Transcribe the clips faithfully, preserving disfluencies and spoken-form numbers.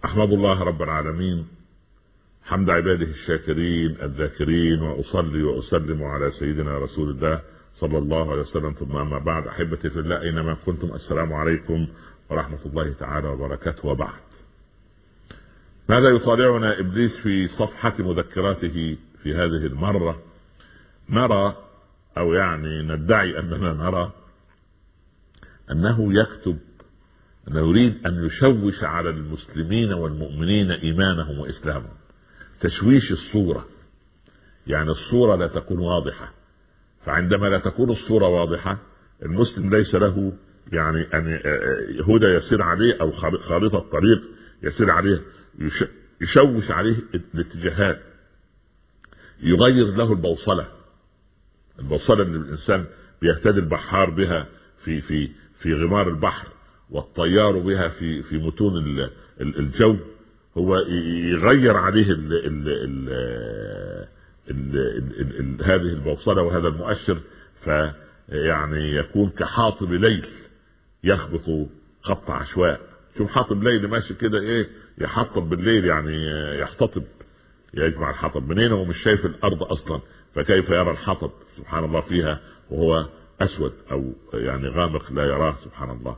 أحمد الله رب العالمين حمد عباده الشاكرين الذاكرين، وأصلي وأسلم على سيدنا رسول الله صلى الله عليه وسلم. ثم أما بعد، أحبتي في الله أينما كنتم، السلام عليكم ورحمة الله تعالى وبركاته. وبعد، ماذا يطالعنا إبليس في صفحة مذكراته في هذه المرة؟ نرى أو يعني ندعي أننا نرى أنه يكتب أنه يريد أن يشوش على المسلمين والمؤمنين إيمانهم وإسلامهم، تشويش الصورة، يعني الصورة لا تكون واضحة. فعندما لا تكون الصورة واضحة، المسلم ليس له يعني أن هدى يسير عليه أو خارطة طريق يسير عليه، يشوش عليه الاتجاهات، يغير له البوصلة البوصلة اللي الإنسان بيهتدي البحار بها في في في غمار البحر، والطيار بها في في متون الجو. هو يغير عليه ال ال ال ال ال ال هذه البوصلة وهذا المؤشر، فيعني يكون كحاطب ليل يخبط خبط عشواء. شوف حاطب ليل ماشي كده، ايه يحطب بالليل، يعني يحتطب، يجمع الحطب منين وهو مش شايف الارض اصلا، فكيف يرى الحطب سبحان الله فيها وهو اسود او يعني غامق لا يراه سبحان الله.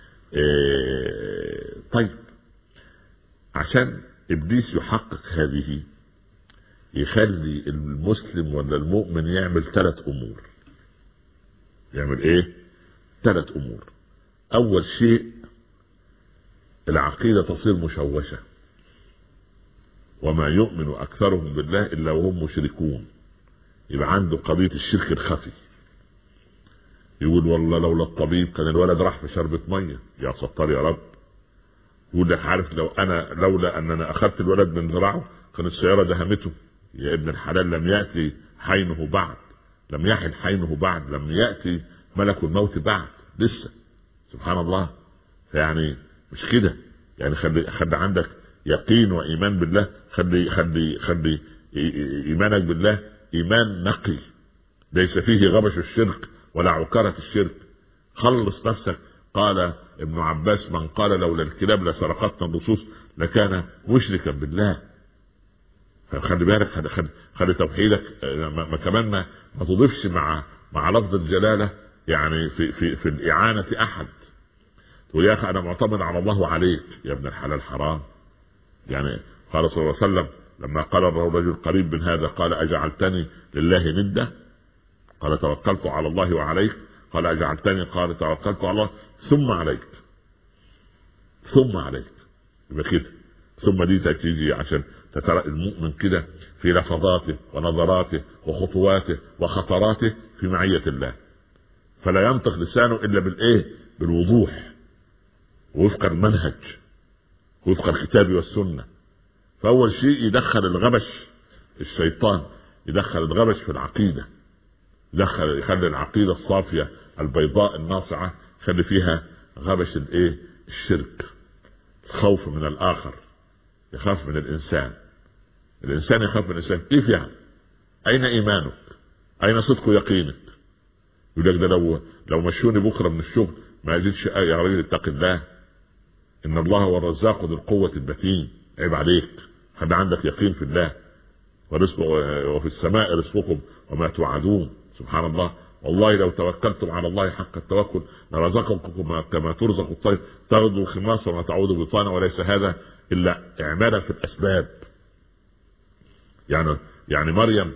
إيه طيب، عشان ابليس يحقق هذه، يخلي المسلم ولا المؤمن يعمل ثلاث امور. يعمل ايه؟ ثلاث امور. اول شيء، العقيدة تصير مشوشة، وما يؤمن اكثرهم بالله الا وهم مشركون. يبقى عنده قضية الشرك الخفي، يقول والله لولا الطبيب كان الولد راح في شربة مية، يا ستار يا رب. يقول لك عارف، لو انا لولا ان انا اخذت الولد من ذراعه كانت السيارة دهمته. يا ابن الحلال، لم يأتي حينه بعد، لم يحن حينه بعد، لم يأتي ملك الموت بعد لسه سبحان الله. فيعني مش كده، يعني خلي خلي عندك يقين وإيمان بالله، خلي خلي خلي إيمانك بالله إيمان نقي ليس فيه غبش الشرك ولا عكرة الشرك. خلص نفسك. قال ابن عباس: من قال لولا الكلاب لسرقتنا النصوص لكان مشركا بالله. فخلي بالك، خلي, خلي, خلي توحيدك ما كمان ما, ما تضيفش مع مع لفظ الجلالة يعني في في في الإعانة أحد. ويا أخي أنا معتمد على الله عليك يا ابن الحلال حرام. يعني قال صلى الله عليه وسلم لما قال الرجل قريب من هذا، قال: أجعلتني لله ندة؟ قال: توكلت على الله وعليك. قال: أجعلتني؟ قال: توكلت على الله ثم عليك ثم عليك. يبقى كده ثم دي تأتي عشان تترى المؤمن كده في لفظاته ونظراته وخطواته وخطراته في معية الله، فلا ينطق لسانه إلا بالإيه؟ بالوضوح، وفق المنهج، وفق الكتاب والسنة. فأول شيء يدخل الغبش، الشيطان يدخل الغبش في العقيدة، يدخل يخلي العقيدة الصافية البيضاء الناصعة، يخلي فيها غبش الإيه؟ الشرك، الخوف من الآخر، يخاف من الإنسان. الإنسان يخاف من الإنسان. كيف يعني؟ أين إيمانك؟ أين صدق يقينك؟ يقول لك ده لو لو مشوني بكرة من الشغل ما يزيدش آية، يا راجل اتق الله، إن الله هو الرزاق ذو القوة المتين. عيب عليك، خلي عندك يقين في الله. ورزق وفي السماء رزقكم وما توعدون سبحان الله. والله لو توكلتم على الله حق التوكل لرزقكم كما ترزق الطير تغدو خماصا وتعود بطانا، وليس هذا إلا إعمالا في الأسباب. يعني يعني مريم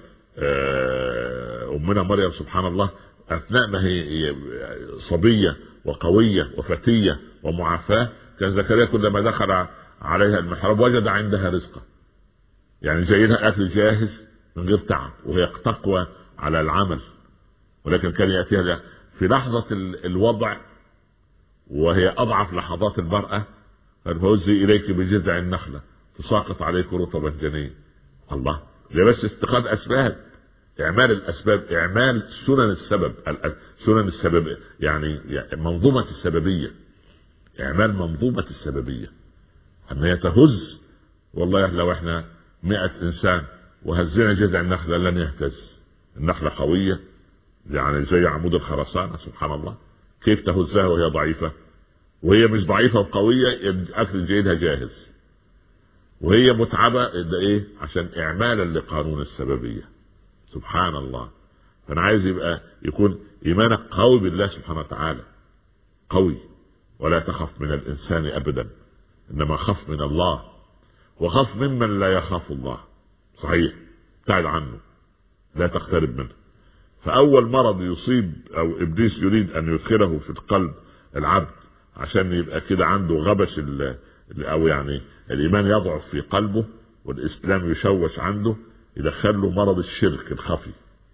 أمنا مريم سبحان الله، أثناء ما هي صبية وقوية وفتية ومعافاة، كان زكريا كلما دخل عليها المحراب وجد عندها رزقا، يعني جايلها أكل جاهز من غير تعب، وهي تقوى على العمل. ولكن كان يأتيها في لحظة الوضع وهي أضعف لحظات المرأة، فهزي إليك بجذع النخلة تساقط عليك رطبا جنيا. الله، ده بس اتخاذ أسباب، إعمال الأسباب، إعمال سنن السبب، سنن السبب يعني منظومة السببية، إعمال منظومة السببية، أن يتهز. والله لو إحنا مئة إنسان وهزنا جذع النخلة لن يهتز. النخلة قوية يعني زي عمود الخرسانة سبحان الله، كيف تهزها وهي ضعيفة؟ وهي مش ضعيفة وقوية، أكل جيدها جاهز. وهي متعبة ده ايه؟ عشان اعمالا لقانون السببية. سبحان الله. فانا عايز يبقى يكون ايمانك قوي بالله سبحانه وتعالى، قوي، ولا تخف من الانسان ابدا، انما خف من الله، وخف ممن لا يخاف الله. صحيح، ابتعد عنه، لا تقترب منه. فاول مرض يصيب او ابليس يريد ان يدخله في القلب العبد عشان يبقى كده عنده غبش او يعني الايمان يضعف في قلبه والاسلام يشوش عنده، يدخله مرض الشرك الخفي.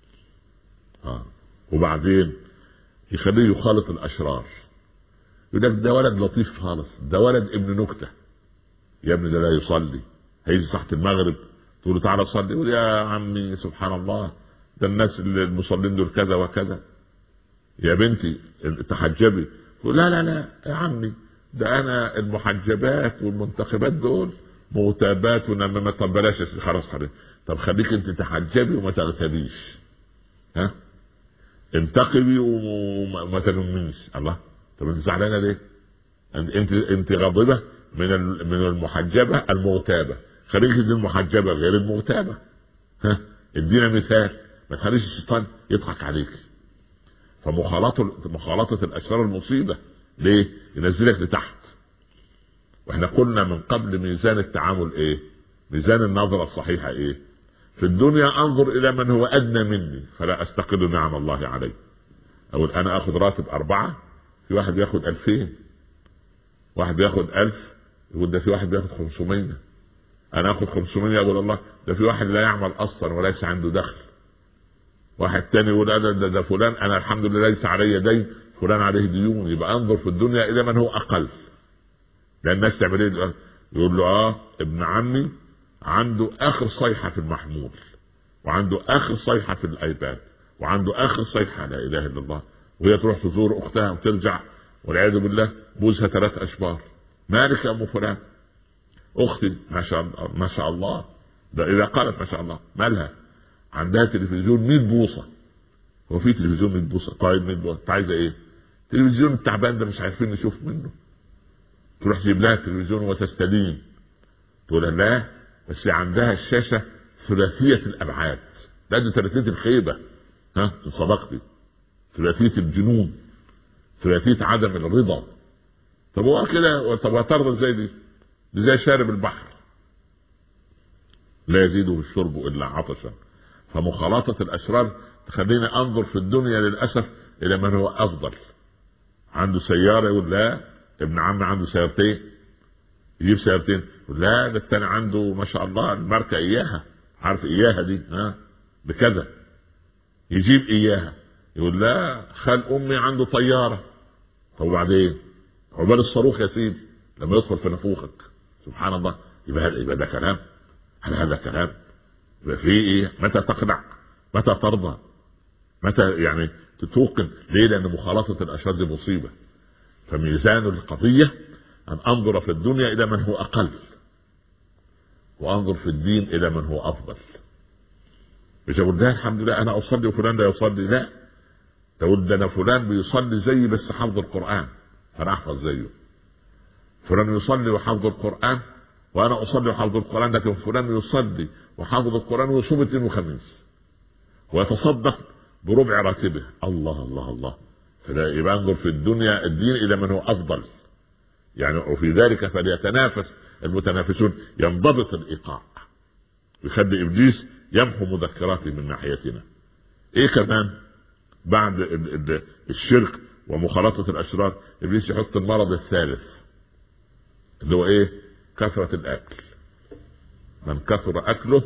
آه. وبعدين يخليه يخالط الاشرار، يقول لك ده ولد لطيف خالص، ده ولد ابن نكته. يا ابني ده لا يصلي، هيجي تحت المغرب تقول له تعالى صلي، يقول يا عمي سبحان الله ده الناس المصلين دول كذا وكذا. يا بنتي تحجبي، تقول لا لا لا يا عمي ده انا المحجبات والمنتخبات دول مغتابات ونمامة. طب بلاش خلاص خلاص، طب خليك انت تحجبي وما تغتابيش، ها انتقبي وما تنميش. الله، طب انت زعلانه ليه؟ انت انت غاضبه من من المحجبه المغتابه، خليك دي المحجبه غير المغتابه. ها ادينا مثال، ما تخليش الشيطان يضحك عليك. فمخالطه مخالطه الاشرار المصيبه. ليه؟ ينزلك لتحت. واحنا قلنا من قبل ميزان التعامل ايه؟ ميزان النظره الصحيحه ايه؟ في الدنيا انظر الى من هو ادنى مني فلا استقل نعم الله عليه. اقول انا اخذ راتب اربعه، في واحد بياخد الفين، واحد بياخد الف، يقول ده في واحد بياخد خمسمية، انا اخذ خمسمية، اقول الله ده في واحد لا يعمل اصلا وليس عنده دخل. واحد تاني يقول انا ده, ده فلان انا الحمد لله ليس علي دين، فلان عليه ديون. يبقى انظر في الدنيا الى من هو اقل. لان الناس تعمل ايه؟ يقول له اه ابن عمي عنده اخر صيحه في المحمول، وعنده اخر صيحه في الايباد، وعنده اخر صيحه لا اله الا الله، وهي تروح تزور اختها وترجع والعياذ بالله بوزها ثلاث اشبار. مالك يا ام فلان؟ اختي ما شاء الله ما شاء الله، ده اذا قالت ما شاء الله مالها؟ عندها تلفزيون مية بوصه. هو في تلفزيون مية بوصه؟ طيب مية بوصه، انت عايزه ايه؟ التلفزيون التعبان ده مش عارفين نشوف منه. تروح تجيب لها التلفزيون وتستدين، تقول لا بس عندها الشاشه ثلاثيه الابعاد، لا دي ثلاثيه الخيبه، ها ان صدقتي، ثلاثيه الجنون، ثلاثيه عدم الرضا. طب هو كده، طب هترضى ازاي دي؟ دي زي شارب البحر لا يزيده الشرب الا عطشا. فمخالطه الاشرار تخليني انظر في الدنيا للاسف الى من هو افضل. عنده سياره يقول لا ابن عمي عنده سيارتين، يجيب سيارتين، يقول لا ده الثاني عنده ما شاء الله الماركه اياها، عارف اياها دي ها بكذا، يجيب اياها. يقول لا خال امي عنده طياره. طب وبعدين؟ عقبال الصاروخ يا سيدي لما يدخل في نفوخك. سبحان الله. يبقى يبقى ده كلام؟ هل هذا كلام؟ يبقى في ايه؟ متى تقنع؟ متى ترضى؟ متى يعني تتوقن؟ ليه؟ لان مخالطه الاشرار دي مصيبه. فميزان القضيه ان انظر في الدنيا الى من هو اقل، وانظر في الدين الى من هو افضل. مش اقول ده الحمد لله انا اصلي وفلان لا يصلي، لا، تقول ده انا فلان بيصلي زيي بس حفظ القران فانا احفظ زيه. فلان يصلي وحفظ القران وانا اصلي وحفظ القران، لكن فلان يصلي وحفظ القران ويصوم اثنين وخميس ويتصدق بربع راتبه. الله الله الله. فلا يبقى انظر في الدنيا الدين الى من هو افضل يعني. وفي ذلك فليتنافس المتنافسون. ينضبط الايقاع، يخلي ابليس يمحو مذكراته من ناحيتنا. ايه كمان بعد الشرك ومخالطه الاشرار؟ ابليس يحط المرض الثالث اللي هو ايه؟ كثره الاكل. من كثر اكله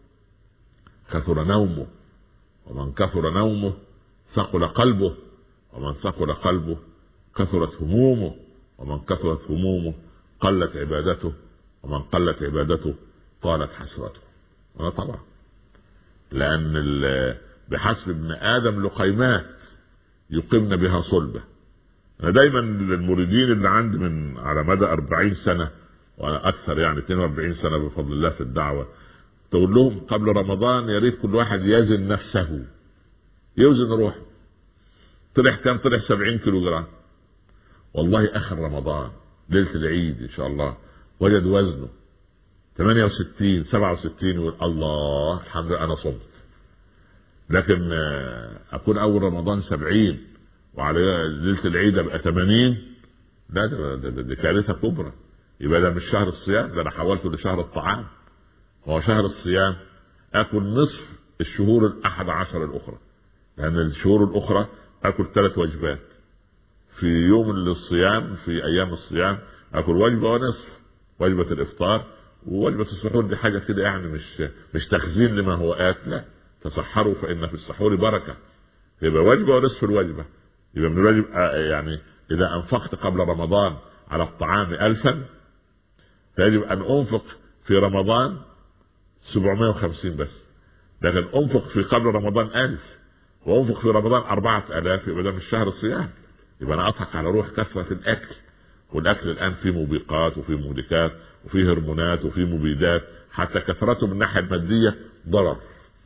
كثر نومه، ومن كثر نومه ثقل قلبه، ومن ثقل قلبه كثرت همومه، ومن كثرت همومه قلت عبادته، ومن قلت عبادته طالت حسرته. ولا طبعا، لأن بحسب ابن آدم لقيمات يقمن بها صلبة. أنا دايما المريدين اللي عندي من على مدى أربعين سنة وأنا أكثر يعني اثنين وأربعين سنة بفضل الله في الدعوة، تقول لهم قبل رمضان يا ريت كل واحد يزن نفسه، يوزن روحه. طلع كام؟ طلع سبعين كيلو جرام. والله آخر رمضان ليلة العيد إن شاء الله وجد وزنه ثمانية وستين سبعة وستين يقول الله الحمد لله انا صمت. لكن اكون اول رمضان سبعين وعلى ليله العيد ابقى ثمانين، لا ده, ده, ده, ده كارثه كبرى. يبقى ده مش شهر الصيام، ده انا حولته لشهر الطعام. هو شهر الصيام اكل نصف الشهور الاحد عشر الاخرى، لان يعني الشهور الاخرى اكل ثلاث وجبات في يوم الصيام. في ايام الصيام اكل وجبه ونصف، وجبه الافطار ووجبه السحور. دي حاجه كده يعني مش مش تخزين لما هو آت، لا، تصحروا فان في السحور بركه. يبقى وجبه ونصف الوجبه. يبقى من الواجب يعني اذا انفقت قبل رمضان على الطعام الفا فيجب ان انفق في رمضان سبعمائة وخمسين بس. لكن انفق في قبل رمضان ألف وانفق في رمضان أربعة آلاف، يبقى ده مش شهر الصيام. يبقى انا اضحك على روح كثره الاكل. والاكل الان فيه موبقات وفيه مهلكات وفيه هرمونات وفيه مبيدات، حتى كثرته من الناحيه الماديه ضرر.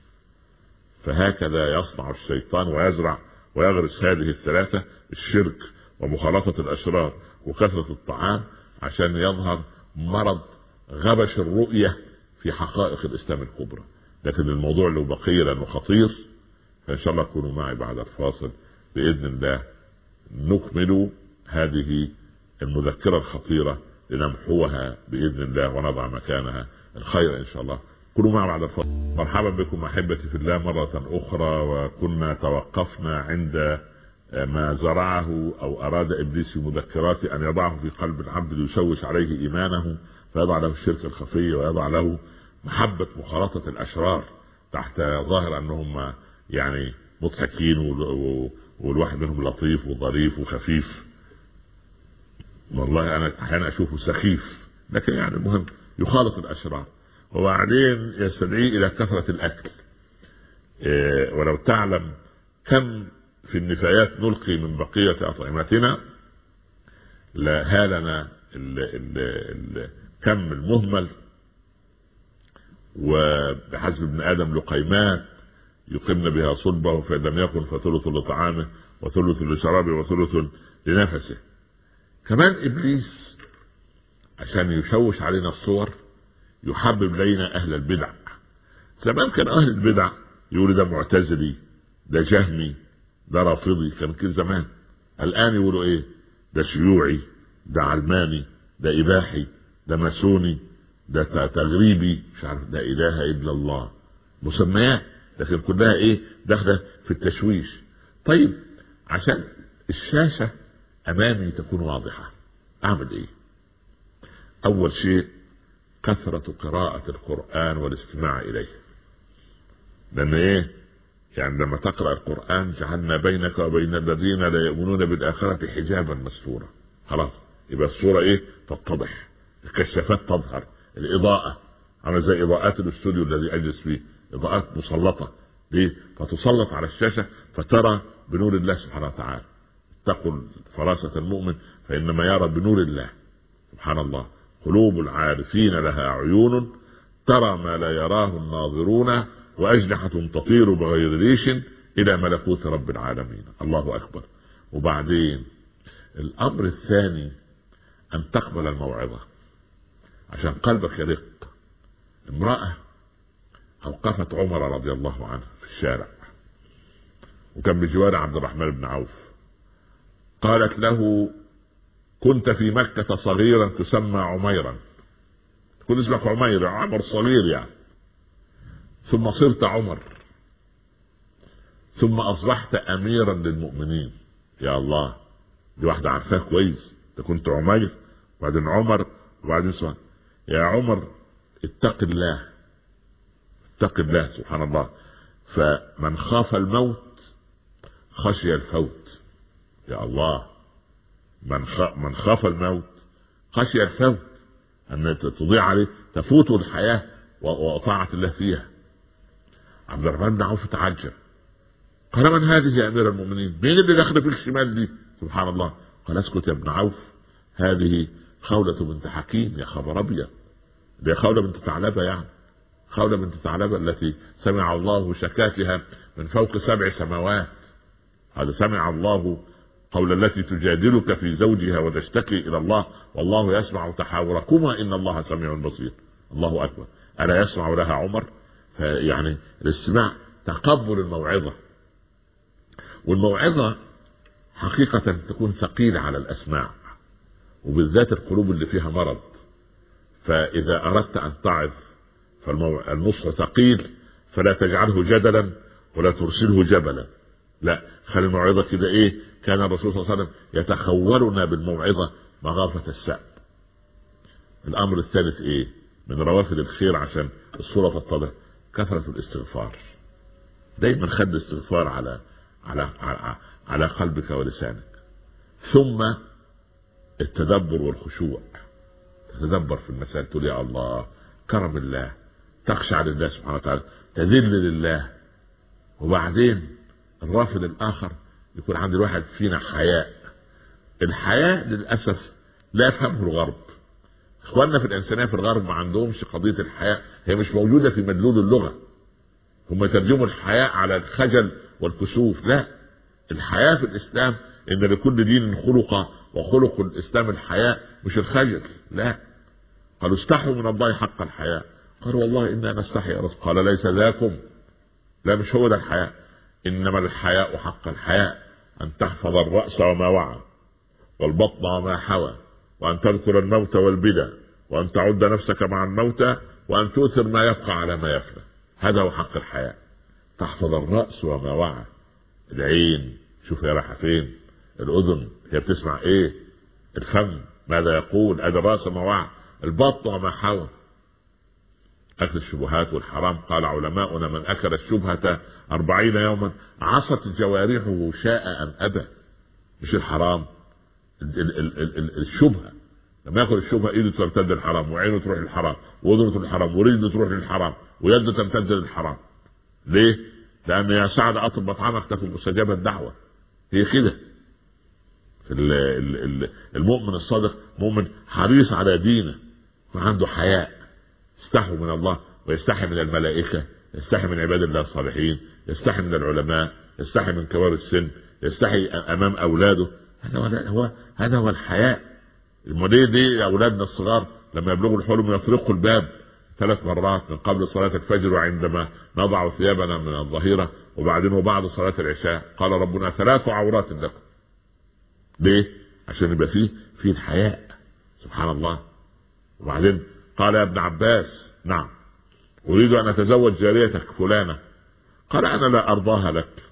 فهكذا يصنع الشيطان ويزرع ويغرس هذه الثلاثه: الشرك ومخالطه الاشرار وكثره الطعام، عشان يظهر مرض غبش الرؤيه في حقائق الاسلام الكبرى. لكن الموضوع له بقيه لانه خطير، فان شاء الله تكونوا معي بعد الفاصل باذن الله نكمل هذه المذكرة الخطيرة لنمحوها بإذن الله ونضع مكانها الخير إن شاء الله. كونوا معنا بعد الفاصل. مرحبا بكم أحبتي في الله مرة أخرى. وكنا توقفنا عند ما زرعه أو أراد إبليس في مذكراته أن يضعه في قلب العبد ليشوش عليه إيمانه، فيضع له الشرك الخفي ويضع له محبة مخالطة الأشرار تحت ظاهر أنهم يعني مضحكين والواحد منهم لطيف وظريف وخفيف. والله انا احيانا اشوفه سخيف، لكن يعني المهم يخالط الاشرار. وبعدين يستدعي الى كثره الاكل. إيه ولو تعلم كم في النفايات نلقي من بقيه اطعمتنا لهالنا الكم المهمل. وبحسب ابن ادم لقيمات يقمن بها صلبه، فإن لم يكن فثلث لطعامه وثلث لشرابه وثلث لنفسه. كمان إبليس عشان يشوش علينا الصور يحبب لينا أهل البدع. زمان كان أهل البدع يقولوا ده معتزلي، ده جهمي، ده رافضي، كان كده زمان. الآن يقولوا إيه؟ ده شيوعي، ده علماني، ده إباحي، ده ماسوني، ده تغريبي، مش عارف، ده إله إلا الله. مسميات لكن كلها ايه؟ داخله في التشويش. طيب عشان الشاشه امامي تكون واضحه اعمل ايه؟ اول شيء كثره قراءه القران والاستماع اليه. لان ايه؟ يعني لما تقرا القران جعلنا بينك وبين الذين لا يؤمنون بالاخره حجابا مستورا. خلاص يبقى الصوره ايه؟ تتضح، الكشافات تظهر، الاضاءه عامله زي اضاءات الاستوديو الذي اجلس فيه، اضاءات مسلطه. ليه؟ فتسلط على الشاشه فترى بنور الله سبحانه وتعالى. اتقوا فراسه المؤمن فانما يرى بنور الله. سبحان الله. قلوب العارفين لها عيون ترى ما لا يراه الناظرون واجنحه تطير بغير ريش الى ملكوت رب العالمين. الله اكبر. وبعدين الامر الثاني ان تقبل الموعظه عشان قلبك يرق. امراه اوقفت عمر رضي الله عنه في الشارع وكان بجوار عبد الرحمن بن عوف. قالت له: كنت في مكة صغيرا تسمى عميرا، كنت اسمك عمير، عمر صغير يعني، ثم صرت عمر، ثم اصبحت اميرا للمؤمنين. يا الله، دي واحدة عارفاه كويس. انت كنت عمير وبعدين عمر وبعدين سؤال. يا عمر اتق الله، اتق الله. سبحان الله. فمن خاف الموت خشي الفوت. يا الله، من خاف من خاف الموت خشي الفوت، ان تضيع عليه، تفوت الحياه وطاعه الله فيها. عبد الرحمن بن عوف تعجب، قال: من هذه يا امير المؤمنين؟ مين اللي داخله في الشمال دي؟ سبحان الله. قال: اسكت يا ابن عوف، هذه خولة بنت حكيم. يا خبر ابيض، دي خولة بنت ثعلبة، يعني خولة بنت ثعلبة التي سمع الله شكاتها من فوق سبع سماوات. هذا سمع الله قول التي تجادلك في زوجها وتشتكي الى الله والله يسمع تحاوركما ان الله سميع بصير. الله أكبر، ألا يسمع لها عمر؟ يعني الاستماع تقبل الموعظة، والموعظة حقيقة تكون ثقيلة على الأسماع، وبالذات القلوب اللي فيها مرض. فإذا أردت أن تعظ فالنصح ثقيل، فلا تجعله جدلا ولا ترسله جبلا، لا، خلي الموعظة كده إيه. كان الرسول صلى الله عليه وسلم يتخولنا بالموعظة مغافة السأب. الأمر الثالث إيه من روافد الخير عشان الصورة تتضح؟ كثرة الاستغفار. دايما خد الاستغفار على على على, على قلبك ولسانك. ثم التدبر والخشوع، تتدبر في المسائل، تقول يا الله، كرم الله، تخشع لله سبحانه وتعالى، تذل لله. وبعدين الرافد الآخر يكون عند الواحد فينا حياء. الحياء للأسف لا يفهمه الغرب. اخواننا في الإنسانية في الغرب ما عندهمش قضية الحياء، هي مش موجودة في مدلول اللغة. هم ترجموا الحياء على الخجل والكسوف. لا، الحياء في الإسلام إن لكل دين خلق، وخلق الإسلام الحياء مش الخجل. لا، قالوا استحوا من الله حق الحياء. قالوا والله إنا نستحي يا رسول. قال ليس ذاكم، لا مش هو ده الحياء، إنما الحياء حق الحياء أن تحفظ الرأس وما وعى، والبطن وما حوى، وأن تذكر الموت والبلى، وأن تعد نفسك مع الموتى، وأن تؤثر ما يبقى على ما يفنى. هذا هو حق الحياء. تحفظ الرأس وما وعى. العين شوف هي رايحة فين، الأذن هي بتسمع إيه، الفم ماذا يقول، أدي الرأس وما وعى، البطن وما حوى. أكل الشبهات والحرام، قال علماؤنا من أكل الشبهة أربعين يوما عصت جوارحه شاء أم أبى. مش الحرام، ال ال ال ال ال الشبهة. لما يأكل الشبهة إيده تمتد للحرام، وعينه تروح للحرام، وأذنه تروح للحرام، ورجله تروح للحرام، ويده تمتد للحرام. ليه؟ لأن يا سعد أطلب مطعمك تكون مستجابة الدعوة. هي كده. المؤمن الصادق مؤمن حريص على دينه وعنده حياء، يستحي من الله ويستحي من الملائكة، يستحي من عباد الله الصالحين، يستحي من العلماء، يستحي من كبار السن، يستحي أمام أولاده. هذا هو هذا هو الحياء. المدير دي أولادنا الصغار لما يبلغوا الحلم يطرقوا الباب ثلاث مرات من قبل صلاة الفجر، وعندما نضع ثيابنا من الظهيرة، وبعدين وبعد صلاة العشاء. قال ربنا ثلاث عورات لكم. ليه؟ عشان يبقى فيه فيه الحياء. سبحان الله. وبعدين قال يا ابن عباس نعم أريد أن أتزوج جاريتك فلانة. قال أنا لا أرضاها لك.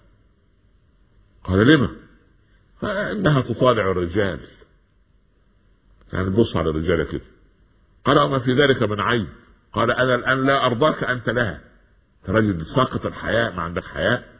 قال لما؟ فإنها تطالع الرجال، يعني بص على الرجال كده. قال وما في ذلك من عيب؟ قال أنا الآن لا أرضاك أنت لها. رجل ساقط الحياء، ما عندك حياء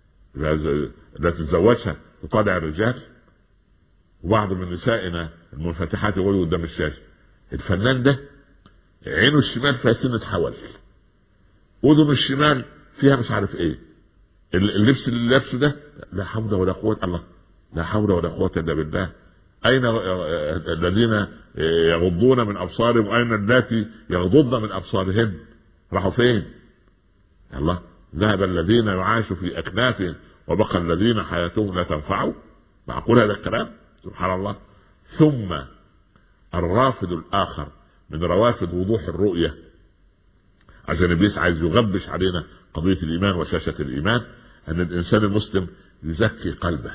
لا تتزوجها تطالع الرجال. وبعض من نسائنا المنفتحات يقولوا قدام الشاشة الفنان ده عينه الشمال فيها سنة حول، أذنه الشمال فيها مش عارف ايه، اللبس اللي لابسه ده لا حول ولا قوة الله، لا حول ولا قوة الا بالله. أين الذين يغضون من أبصارهم وأين اللاتي يغضضن من أبصارهن؟ راحوا فين؟ الله. ذهب الذين يعاشوا في أكنافهم وبقى الذين حياتهم لا تنفعوا. معقول هذا الكلام؟ سبحان الله. ثم الرافد الآخر من روافد وضوح الرؤية، عشان ابليس عايز يغبش علينا قضية الإيمان وشاشة الإيمان، أن الإنسان المسلم يزكي قلبه،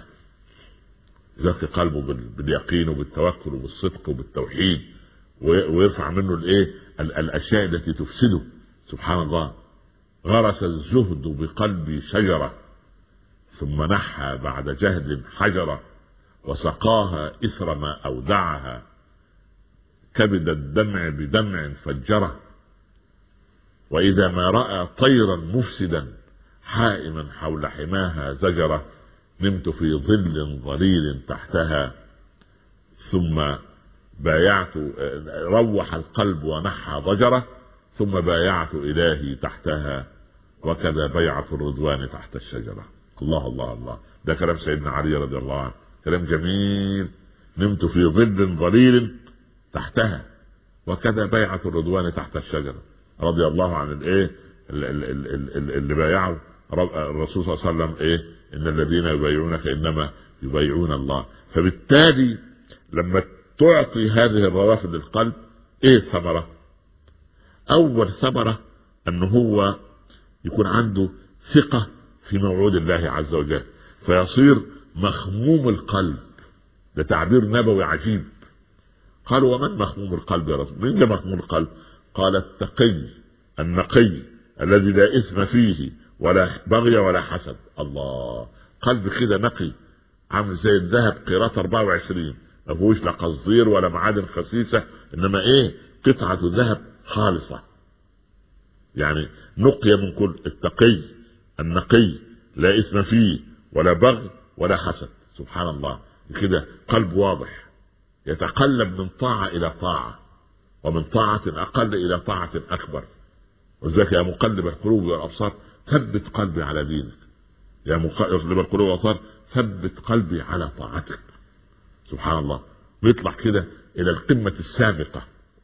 يزكي قلبه باليقين وبالتوكل وبالصدق وبالتوحيد، ويرفع منه الايه الاشياء التي تفسده. سبحان الله. غرس الزهد بقلبي شجرة ثم نحى بعد جهد حجرة، وسقاها إثر ما أودعها، كبد الدمع بدمع فجره، وإذا ما رأى طيرا مفسدا حائما حول حماها زجره، نمت في ظل ظليل تحتها ثم بايعت، روح القلب ونحى ضجره ثم بايعت إلهي تحتها، وكذا بيعة الرضوان تحت الشجرة. الله الله الله. ده كلام سيدنا علي رضي الله عنه، كلام جميل. نمت في ظل ظليل تحتها وكذا بيعة الرضوان تحت الشجرة. رضي الله عن الايه اللي بايعوا الرسول صلى الله عليه وسلم، ايه ان الذين يبايعونك انما يبايعون الله. فبالتالي لما تعطي هذه الروافد القلب ايه الثمرة؟ أول ثمرة أن هو يكون عنده ثقة في موعود الله عز وجل، فيصير مخموم القلب. ده تعبير نبوي عجيب. قالوا ومن مخموم القلب يا رسول؟ مين ده مخموم القلب؟ قال التقي النقي الذي لا إثم فيه ولا بغي ولا حسد. الله، قلب كده نقي عامل زي الذهب قيراط أربعة وعشرين، ما فيهوش لا قصدير ولا معادن خسيسة، انما ايه؟ قطعة ذهب خالصة، يعني نقي من كل. التقي النقي لا إثم فيه ولا بغي ولا حسد. سبحان الله، كده قلب واضح يتقلب من طاعة إلى طاعة، ومن طاعة أقل إلى طاعة أكبر. وذلك يا مقلب القلوب والأبصار ثبت قلبي على دينك، يا مقلب القلوب والأبصار ثبت قلبي على طاعتك. سبحان الله، بيطلع كده إلى القمة السابقة.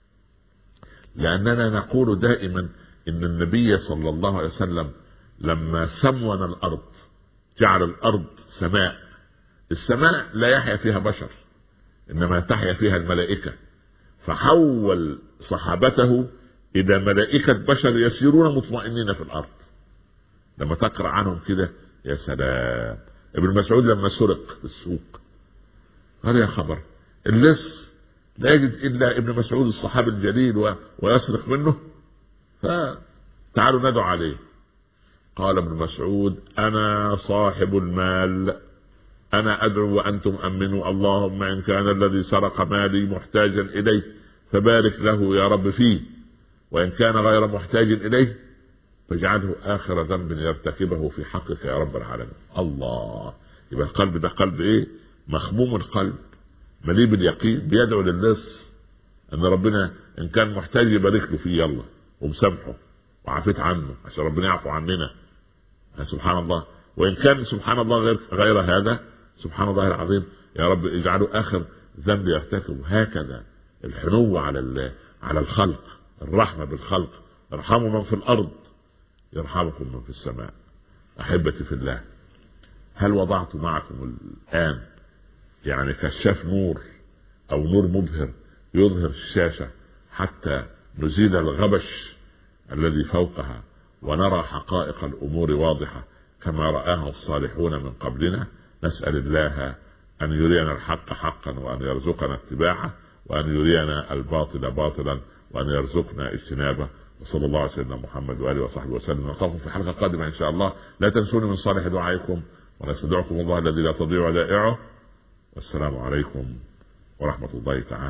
لأننا نقول دائما إن النبي صلى الله عليه وسلم لما سمون الأرض جعل الأرض سماء. السماء لا يحيا فيها بشر، إنما تحيا فيها الملائكة، فحول صحابته إلى ملائكة بشر يسيرون مطمئنين في الأرض. لما تقرأ عنهم كده يا سلام. ابن مسعود لما سرق في السوق قال يا خبر، اللص لا يجد إلا ابن مسعود الصحابي الجليل و... ويسرق منه، فتعالوا ندعو عليه. قال ابن مسعود أنا صاحب المال، أنا أدعو وأنتم أمنوا، اللهم إن كان الذي سرق مالي محتاجا إليه فبارك له يا رب فيه، وإن كان غير محتاج إليه فاجعله آخر ذنب يرتكبه في حقك يا رب العالمين. الله، يبقى القلب ده قلب إيه؟ مخموم القلب مليء باليقين، بيدعو للناس أن ربنا إن كان محتاج يبارك له فيه يلا، ومسامحه وعافيت عنه عشان ربنا يعفو عننا. سبحان الله. وإن كان سبحان الله غير, غير هذا سبحان الله العظيم يا رب اجعله آخر ذنب يرتكبه. هكذا الحنو على على الخلق، الرحمة بالخلق. ارحموا من في الأرض يرحمكم من في السماء. أحبتي في الله، هل وضعت معكم الآن يعني كشاف نور أو نور مبهر يظهر الشاشة حتى نزيل الغبش الذي فوقها ونرى حقائق الأمور واضحة كما رآها الصالحون من قبلنا؟ نسأل الله أن يرينا الحق حقا وأن يرزقنا اتباعه، وأن يرينا الباطل باطلا وأن يرزقنا اجتنابه. وصلى الله على سيدنا محمد وآله وصحبه وسلم. نلقاكم في حلقة قادمة إن شاء الله. لا تنسوني من صالح دعائكم، ونستودعكم الله الذي لا تضيع ودائعه. والسلام عليكم ورحمة الله تعالى